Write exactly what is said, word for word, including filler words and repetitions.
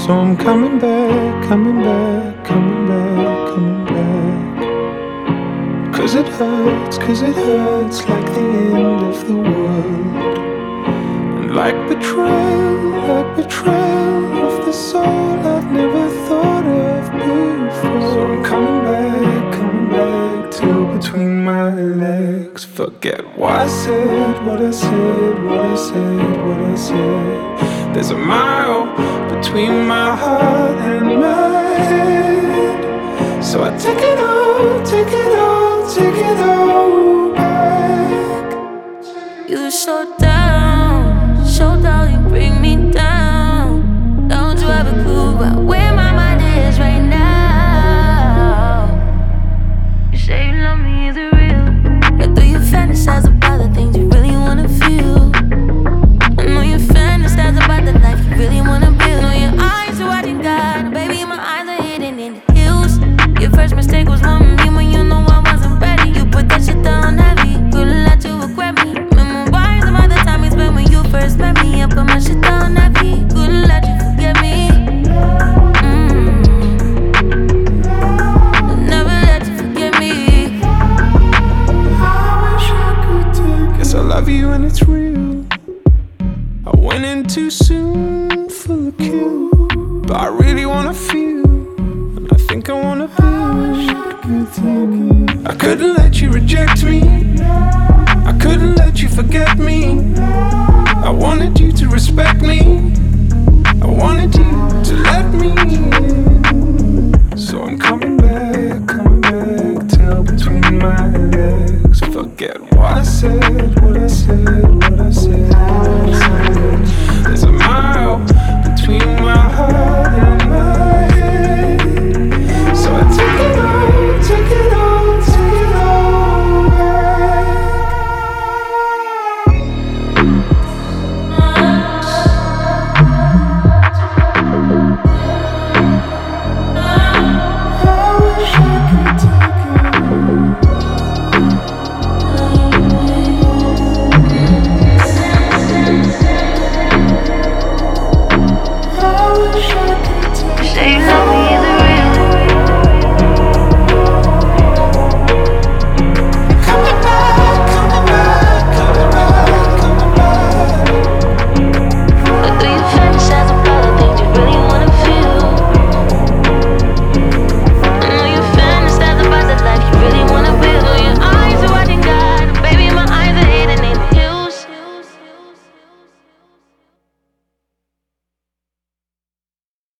So I'm coming back, coming back, coming back, coming back. Cause it hurts, cause it hurts like the end of the world. And like betrayal, like betrayal of the soul I've never thought of before. So I'm coming back, coming back till between my legs. Forget what I said, what I said, what I said, what I said. There's a mile between my heart and my head. So I take it all, take it all, take it all back. You show down, show down, you bring me down. Don't you have a clue about where my mind is right now? You say you love me, is it real? Or do you fantasize about the things you really wanna feel? I know you fantasize about the life you really wanna build. Know your eyes are watching God, baby, my eyes are hidden in the hills. Your first mistake was one me when you know I wasn't ready. You put that shit down heavy, couldn't let you regret me. Memories about the time we spent when you first met me. I put my shit down heavy, couldn't let you forget me. Mm. Never let you forget me. I wish I could take. Guess I love you and it's real. I went in too soon for the kill, but I really wanna feel, and I think I wanna build. I couldn't let you reject me, I couldn't let you forget me. I wanted you to respect me,